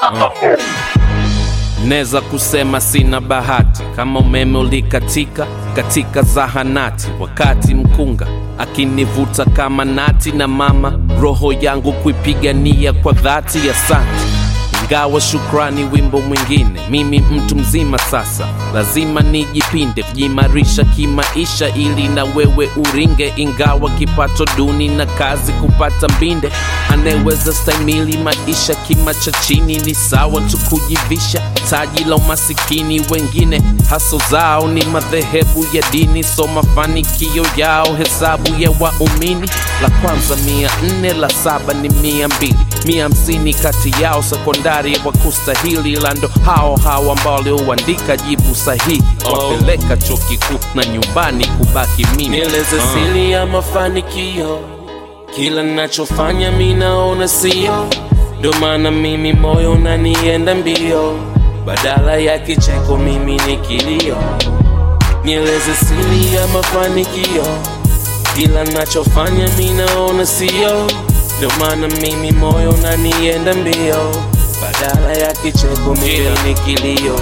Neza kusema sina bahati, kama umeme ulikatika katika zahanati, wakati mkunga akinivuta kama nati, na mama roho yangu kuipigania kwa dhati. Asante, ingawa shukrani wimbo mwingine. Mimi mtu mzima sasa, lazima nijipinde, kujimarisha kimaisha ili na wewe uringe. Ingawa kipato duni na kazi kupata mbinde, aneweza stahimili maisha kima cha chini. Ni sawa tu kujivisha taji la umasikini. Wengine haso zao ni madhehebu ya dini, so mafanikio yao hesabu ya waumini. La kwanza 400, la 7 ni 200, 150 kati yao sekondari wa kustahili. Lando hao ambao walioandika jibu sahihi, wapeleka chuo kikuu na nyumbani kubaki mimi. Nieleze siri ya mafanikio, kila nachofanya mimi naona sio, ndo maana mimi moyo unanienda mbio, badala ya kicheko mimi ni kilio. Nieleze siri ya mafanikio, kila nachofanya mimi naona sio, ndo maana mimi moyo unanienda mbio, badala ya kicheko mimi ni kilio.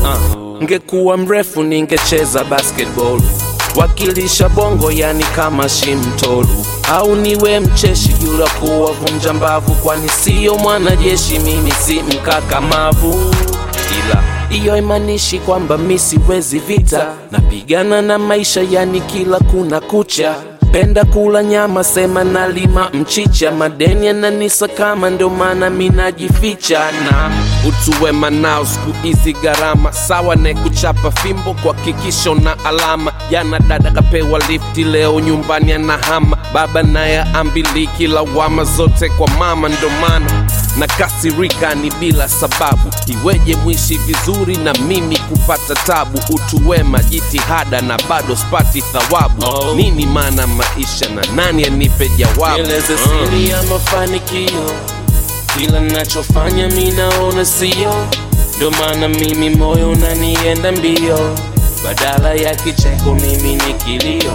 Ngekuwa mrefu ningecheza basketball, wakilisha bongo yani kama Shimtolu, au niwe mcheshi yula kuwa vunja mbavu, kwani sio mwanajeshi mimi si mkakamavu. Ila iyo imanishi kwamba mimi siwezi vita, napigana na maisha yani kila kuna kucha. Penda kula nyama, sema nalima mchicha, madeni yananisa kama ndio maana mimi najificha. Na utu wema nao siku hizi gharama, sawa na kuchapa fimbo kwa kikisho na alama. Jana dada kapewa lifti, leo nyumbani anahama, baba naye ambiliki lawama zote kwa mama. Ndo maana na kasirika ni bila sababu, iweje mwishi vizuri na mimi kupata tabu. Utu wema jitihada na bado spati thawabu, nini maana maisha na nani anipe jawabu? Nieleze siri ya mafanikio, kila nachofanya mimi naona sio, ndo maana mimi moyo unanienda mbio, badala ya kicheko mimi ni kilio.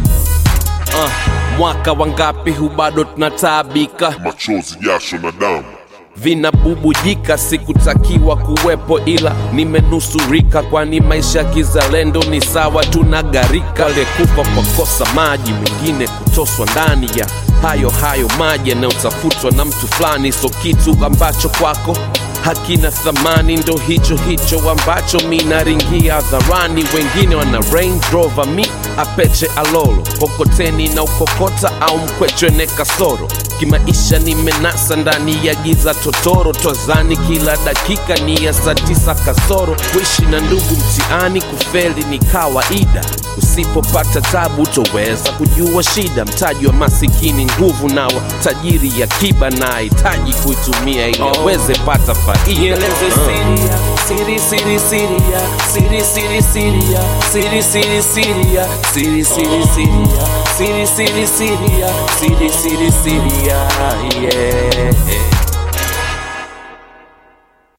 Mwaka wangapi hu bado tunataabika, machozi, jasho na damu vinabubujika. Sikutakiwa kuwepo ila nimenusurika, kwani maisha kizalendo ni sawa tunagarika. Aliyekufa kwa kosa maji, mwingine kutoswa ndani ya hayo maji yanayotafutwa na mtu fulani. So kitu ambacho kwako hakina thamani, ndo hicho ambacho mi naringia hadharani. Wengine wana Range Rover, mi apeche alolo, kokoteni na ukokota au mkwechwe ne kasoro. Kimaisha nimenasa ndani ya giza totoro, twazani kila dakika ni ya saa 9 kasoro. Kuishi na ndugu mtiani, kufeli ni kawaida, usipopata tabu toweza kujua shida. Mtaji wa masikini nguvu, na tajiri ya kiba na hitaji kuitumia ili aweze pata faida. Nieleze siri ya yeah.